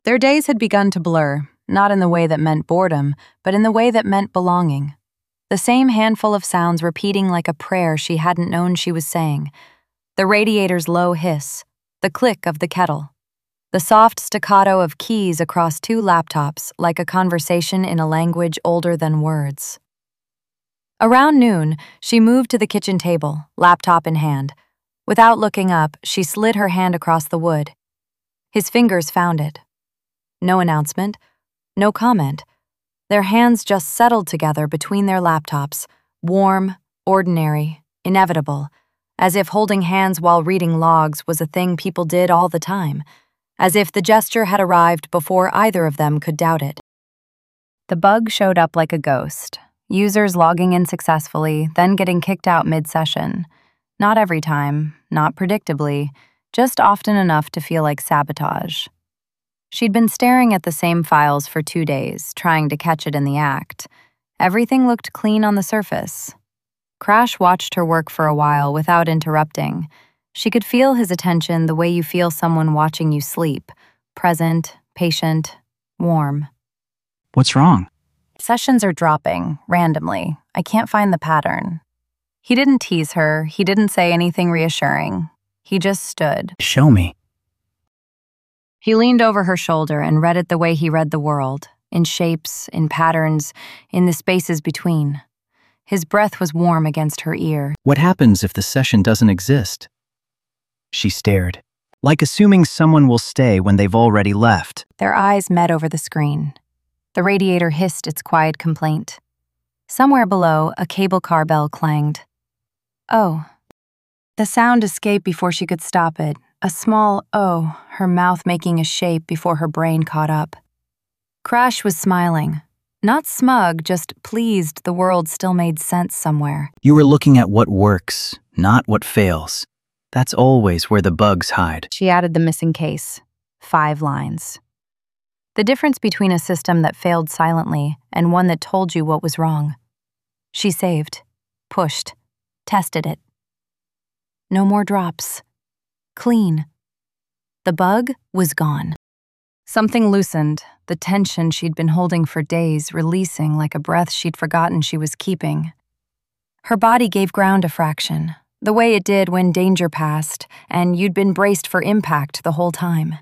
Their days had begun to blur, not in the way that meant boredom, but in the way that meant belonging. The same handful of sounds repeating like a prayer she hadn't known she was saying. The radiator's low hiss, the click of the kettle, the soft staccato of keys across two laptops like a conversation in a language older than words. Around noon, she moved to the kitchen table, laptop in hand. Without looking up, she slid her hand across the wood. His fingers found it. No announcement, no comment. Their hands just settled together between their laptops, warm, ordinary, inevitable, as if holding hands while reading logs was a thing people did all the time, as if the gesture had arrived before either of them could doubt it. The bug showed up like a ghost, users logging in successfully, then getting kicked out mid-session. Not every time, not predictably, just often enough to feel like sabotage. She'd been staring at the same files for 2 days, trying to catch it in the act. Everything looked clean on the surface. Crash watched her work for a while without interrupting. She could feel his attention the way you feel someone watching you sleep, present, patient, warm. What's wrong? Sessions are dropping, randomly. I can't find the pattern. He didn't tease her, he didn't say anything reassuring. He just stood. Show me. He leaned over her shoulder and read it the way he read the world, in shapes, in patterns, in the spaces between. His breath was warm against her ear. What happens if the session doesn't exist? She stared, like assuming someone will stay when they've already left. Their eyes met over the screen. The radiator hissed its quiet complaint. Somewhere below, a cable car bell clanged. Oh. The sound escaped before she could stop it. A small oh, her mouth making a shape before her brain caught up. Crash was smiling. Not smug, just pleased the world still made sense somewhere. You were looking at what works, not what fails. That's always where the bugs hide. She added the missing case. 5 lines. The difference between a system that failed silently and one that told you what was wrong. She saved, pushed, tested it. No more drops. Clean. The bug was gone. Something loosened, the tension she'd been holding for days releasing like a breath she'd forgotten she was keeping. Her body gave ground a fraction, the way it did when danger passed and you'd been braced for impact the whole time.